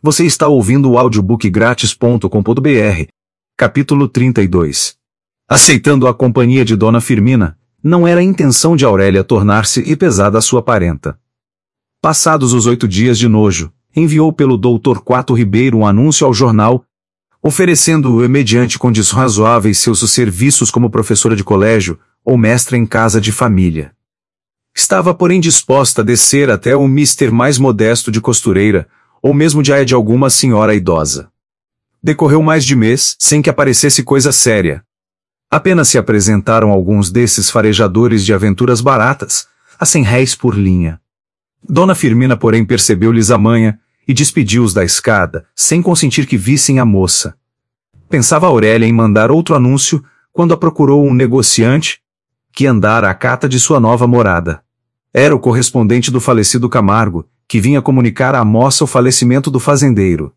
Você está ouvindo o audiobookgratis.com.br. Capítulo 32. Aceitando a companhia de Dona Firmina, não era a intenção de Aurélia tornar-se pesada a sua parenta. Passados os 8 dias de nojo, enviou pelo Dr. Quato Ribeiro um anúncio ao jornal, oferecendo, mediante condições razoáveis, seus serviços como professora de colégio ou mestra em casa de família. Estava, porém, disposta a descer até o mister mais modesto de costureira, ou mesmo de aia de alguma senhora idosa. Decorreu mais de mês, sem que aparecesse coisa séria. Apenas se apresentaram alguns desses farejadores de aventuras baratas, a R$100 por linha. Dona Firmina, porém, percebeu-lhes a manha, e despediu-os da escada, sem consentir que vissem a moça. Pensava Aurélia em mandar outro anúncio, quando a procurou um negociante, que andara à cata de sua nova morada. Era o correspondente do falecido Camargo, que vinha comunicar à moça o falecimento do fazendeiro.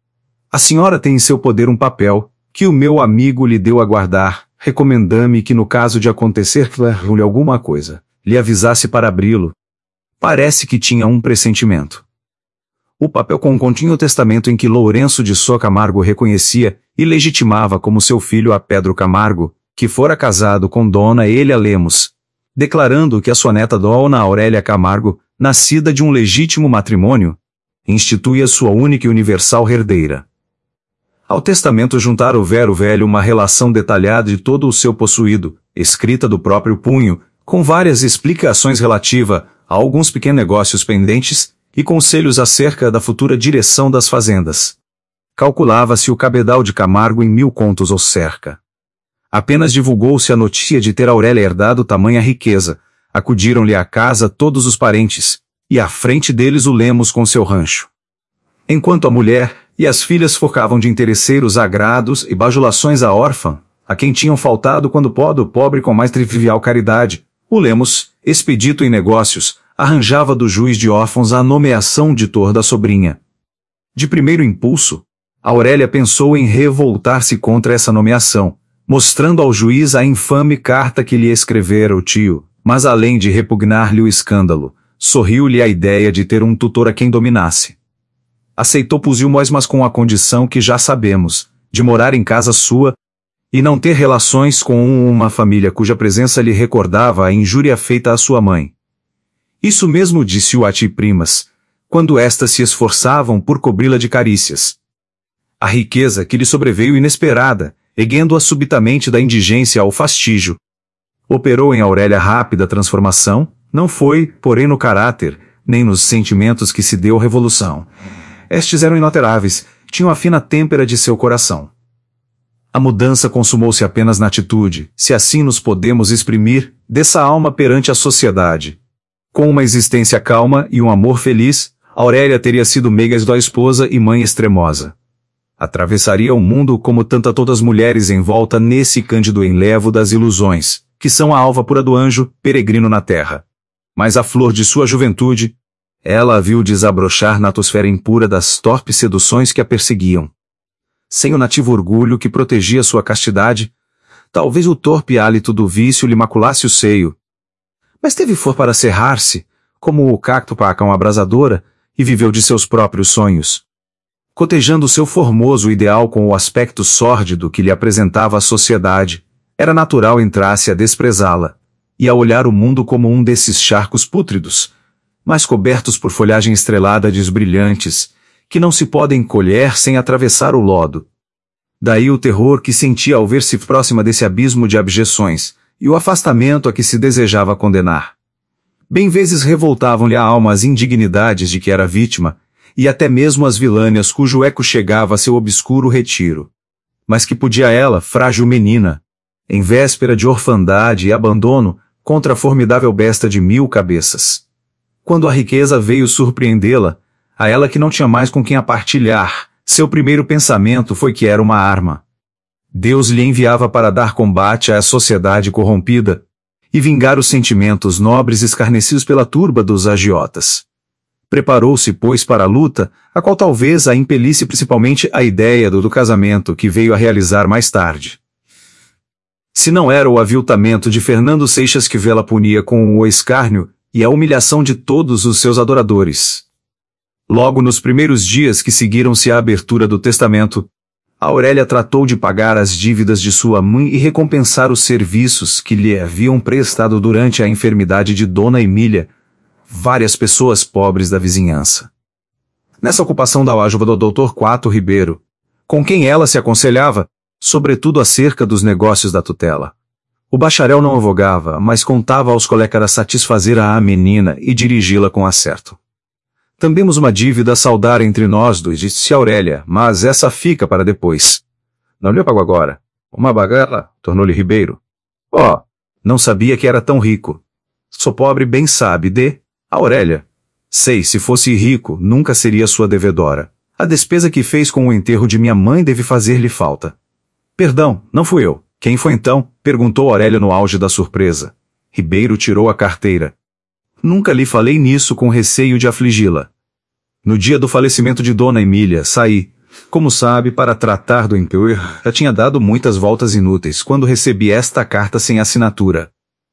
A senhora tem em seu poder um papel, que o meu amigo lhe deu a guardar, recomendando-me que no caso de acontecer-lhe alguma coisa, lhe avisasse para abri-lo. Parece que tinha um pressentimento. O papel continha o testamento em que Lourenço de Sá Camargo reconhecia e legitimava como seu filho a Pedro Camargo, que fora casado com Dona Elia Lemos, declarando que a sua neta Dona Aurélia Camargo, nascida de um legítimo matrimônio, instituía sua única e universal herdeira. Ao testamento juntara o velho uma relação detalhada de todo o seu possuído, escrita do próprio punho, com várias explicações relativa a alguns pequenos negócios pendentes e conselhos acerca da futura direção das fazendas. Calculava-se o cabedal de Camargo em 1000 contos ou cerca. Apenas divulgou-se a notícia de ter Aurélia herdado tamanha riqueza. Acudiram-lhe à casa todos os parentes, e à frente deles o Lemos com seu rancho. Enquanto a mulher e as filhas focavam de interesseiros agrados e bajulações à órfã, a quem tinham faltado quando pode o pobre com mais trivial caridade, o Lemos, expedito em negócios, arranjava do juiz de órfãos a nomeação de tutor da sobrinha. De primeiro impulso, Aurélia pensou em revoltar-se contra essa nomeação, mostrando ao juiz a infame carta que lhe escrevera o tio, mas além de repugnar-lhe o escândalo, sorriu-lhe a ideia de ter um tutor a quem dominasse. Aceitou Pusilmóis, mas com a condição que já sabemos, de morar em casa sua, e não ter relações com uma família cuja presença lhe recordava a injúria feita à sua mãe. Isso mesmo disse-o a primas, quando estas se esforçavam por cobri-la de carícias. A riqueza que lhe sobreveio inesperada, erguendo-a subitamente da indigência ao fastígio, operou em Aurélia rápida transformação, não foi, porém, no caráter, nem nos sentimentos que se deu revolução. Estes eram inalteráveis, tinham a fina têmpera de seu coração. A mudança consumou-se apenas na atitude, se assim nos podemos exprimir, dessa alma perante a sociedade. Com uma existência calma e um amor feliz, Aurélia teria sido meiga da esposa e mãe extremosa. Atravessaria o mundo como todas mulheres em volta nesse cândido enlevo das ilusões, que são a alva pura do anjo, peregrino na terra. Mas a flor de sua juventude, ela a viu desabrochar na atmosfera impura das torpes seduções que a perseguiam. Sem o nativo orgulho que protegia sua castidade, talvez o torpe hálito do vício lhe maculasse o seio. Mas teve flor para cerrar-se, como o cacto para a cão abrasadora, e viveu de seus próprios sonhos. Cotejando seu formoso ideal com o aspecto sórdido que lhe apresentava a sociedade, era natural entrasse a desprezá-la, e a olhar o mundo como um desses charcos pútridos, mas cobertos por folhagem estrelada de brilhantes, que não se podem colher sem atravessar o lodo. Daí o terror que sentia ao ver-se próxima desse abismo de abjeções, e o afastamento a que se desejava condenar. Bem vezes revoltavam-lhe a alma as indignidades de que era vítima, e até mesmo as vilânias cujo eco chegava a seu obscuro retiro. Mas que podia ela, frágil menina, em véspera de orfandade e abandono, contra a formidável besta de 1000 cabeças? Quando a riqueza veio surpreendê-la, a ela que não tinha mais com quem a partilhar, seu primeiro pensamento foi que era uma arma. Deus lhe enviava para dar combate à sociedade corrompida, e vingar os sentimentos nobres escarnecidos pela turba dos agiotas. Preparou-se, pois, para a luta, a qual talvez a impelisse principalmente a ideia do casamento que veio a realizar mais tarde. Se não era o aviltamento de Fernando Seixas que vê-la punia com o escárnio e a humilhação de todos os seus adoradores. Logo nos primeiros dias que seguiram-se à abertura do testamento, Aurélia tratou de pagar as dívidas de sua mãe e recompensar os serviços que lhe haviam prestado durante a enfermidade de Dona Emília, várias pessoas pobres da vizinhança. Nessa ocupação da ajuda do Dr. Quato Ribeiro, com quem ela se aconselhava, sobretudo acerca dos negócios da tutela. O bacharel não advogava, mas contava aos colegas satisfazer a menina e dirigi-la com acerto. Temos uma dívida a saldar entre nós dois, disse Aurélia, mas essa fica para depois. Não lhe pago agora. Uma bagatela, tornou-lhe Ribeiro. Oh, não sabia que era tão rico. Sou pobre, bem sabe, Aurélia. Sei, se fosse rico, nunca seria sua devedora. A despesa que fez com o enterro de minha mãe deve fazer-lhe falta. Perdão, não fui eu. Quem foi então? Perguntou Aurélia no auge da surpresa. Ribeiro tirou a carteira. Nunca lhe falei nisso com receio de afligi-la. No dia do falecimento de Dona Emília, saí, como sabe, para tratar do enterro. Já tinha dado muitas voltas inúteis quando recebi esta carta sem assinatura.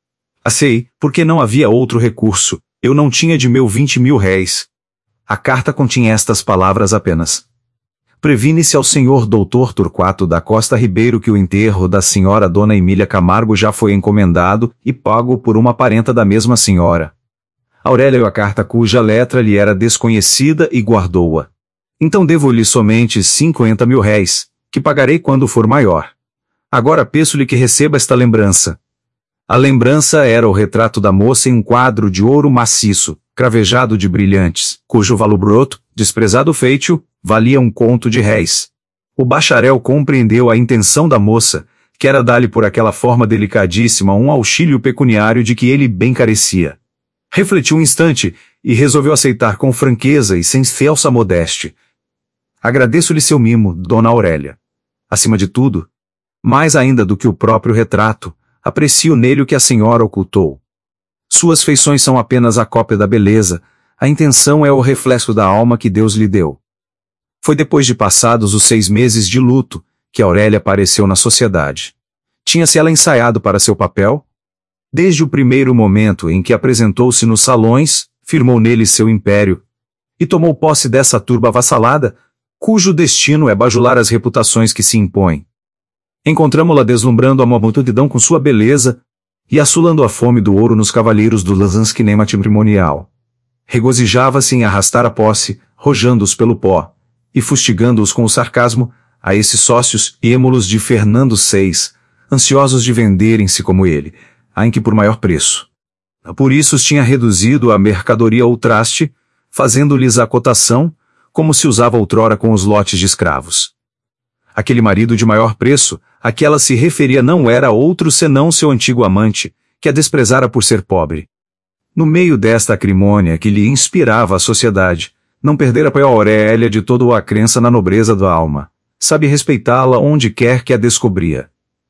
Achei, porque não havia outro recurso. Eu não tinha de meu 20.000 réis. A carta continha estas palavras apenas. Previne-se ao senhor Dr. Torquato da Costa Ribeiro que o enterro da senhora Dona Emília Camargo já foi encomendado e pago por uma parenta da mesma senhora. Aurélia leu a carta cuja letra lhe era desconhecida e guardou-a. Então devo-lhe somente 50.000 réis, que pagarei quando for maior. Agora peço-lhe que receba esta lembrança. A lembrança era o retrato da moça em um quadro de ouro maciço, cravejado de brilhantes, cujo valor broto, desprezado feitio, valia 1 conto de réis. O bacharel compreendeu a intenção da moça, que era dar-lhe por aquela forma delicadíssima um auxílio pecuniário de que ele bem carecia. Refletiu um instante e resolveu aceitar com franqueza e sem falsa modéstia. Agradeço-lhe seu mimo, Dona Aurélia. Acima de tudo, mais ainda do que o próprio retrato, aprecio nele o que a senhora ocultou. Suas feições são apenas a cópia da beleza, a intenção é o reflexo da alma que Deus lhe deu. Foi depois de passados os 6 meses de luto, que Aurélia apareceu na sociedade. Tinha-se ela ensaiado para seu papel? Desde o primeiro momento em que apresentou-se nos salões, firmou nele seu império, e tomou posse dessa turba avassalada, cujo destino é bajular as reputações que se impõem. Encontramo-la deslumbrando a multidão com sua beleza, e assolando a fome do ouro nos cavalheiros do lansquinem matrimonial. Regozijava-se em arrastar a posse, rojando-os pelo pó, e fustigando-os com o sarcasmo, a esses sócios êmulos de Fernando VI, ansiosos de venderem-se como ele, a em que por maior preço. Por isso os tinha reduzido a mercadoria ou traste, fazendo-lhes a cotação, como se usava outrora com os lotes de escravos. Aquele marido de maior preço, a que ela se referia não era outro senão seu antigo amante, que a desprezara por ser pobre. No meio desta acrimônia que lhe inspirava a sociedade, não perdera a Aurélia de todo a crença na nobreza da alma. Sabe respeitá-la onde quer que a descobria.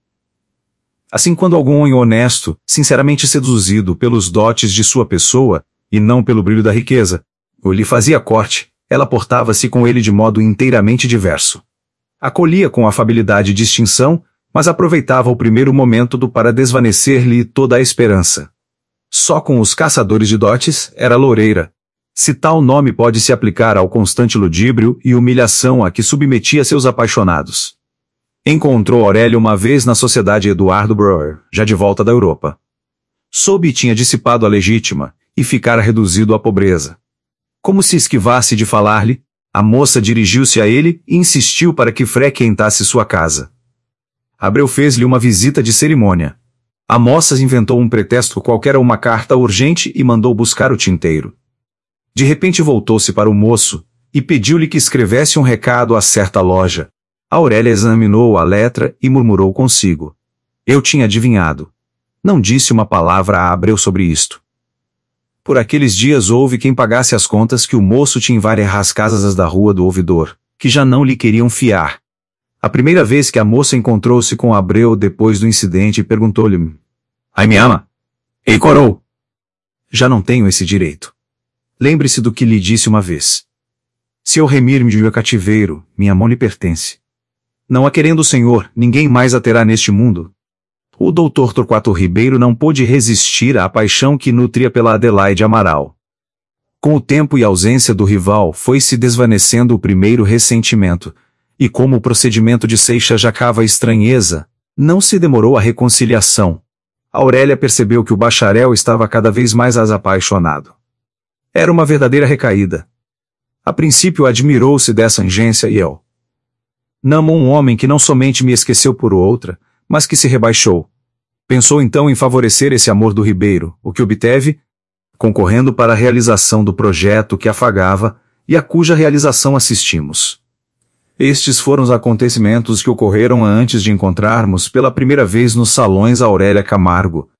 Assim, quando algum homem honesto, sinceramente seduzido pelos dotes de sua pessoa, e não pelo brilho da riqueza, ou lhe fazia corte, ela portava-se com ele de modo inteiramente diverso. Acolhia com afabilidade e distinção, mas aproveitava o primeiro momento para desvanecer-lhe toda a esperança. Só com os caçadores de dotes era loureira. Se tal nome pode se aplicar ao constante ludíbrio e humilhação a que submetia seus apaixonados. Encontrou Aurélia uma vez na sociedade Eduardo Breuer, já de volta da Europa. Soube tinha dissipado a legítima, e ficara reduzido à pobreza. Como se esquivasse de falar-lhe, a moça dirigiu-se a ele e insistiu para que frequentasse sua casa. Abreu fez-lhe uma visita de cerimônia. A moça inventou um pretexto qualquer a uma carta urgente e mandou buscar o tinteiro. De repente voltou-se para o moço, e pediu-lhe que escrevesse um recado a certa loja. Aurélia examinou a letra e murmurou consigo. Eu tinha adivinhado. Não disse uma palavra a Abreu sobre isto. Por aqueles dias houve quem pagasse as contas que o moço tinha em várias casas da rua do ouvidor, que já não lhe queriam fiar. A primeira vez que a moça encontrou-se com Abreu depois do incidente perguntou-lhe: Ai, me ama? Ei, corou! Já não tenho esse direito. Lembre-se do que lhe disse uma vez. Se eu remir-me de meu cativeiro, minha mão lhe pertence. Não a querendo o Senhor, ninguém mais a terá neste mundo. O Dr. Torquato Ribeiro não pôde resistir à paixão que nutria pela Adelaide Amaral. Com o tempo e ausência do rival foi se desvanecendo o primeiro ressentimento, e como o procedimento de Seixas já cava estranheza, não se demorou a reconciliação. Aurélia percebeu que o bacharel estava cada vez mais apaixonado. Era uma verdadeira recaída. A princípio admirou-se dessa angência e eu. Namo um homem que não somente me esqueceu por outra, mas que se rebaixou. Pensou então em favorecer esse amor do Ribeiro, o que obteve, concorrendo para a realização do projeto que afagava, e a cuja realização assistimos. Estes foram os acontecimentos que ocorreram antes de encontrarmos pela primeira vez nos salões Aurélia Camargo,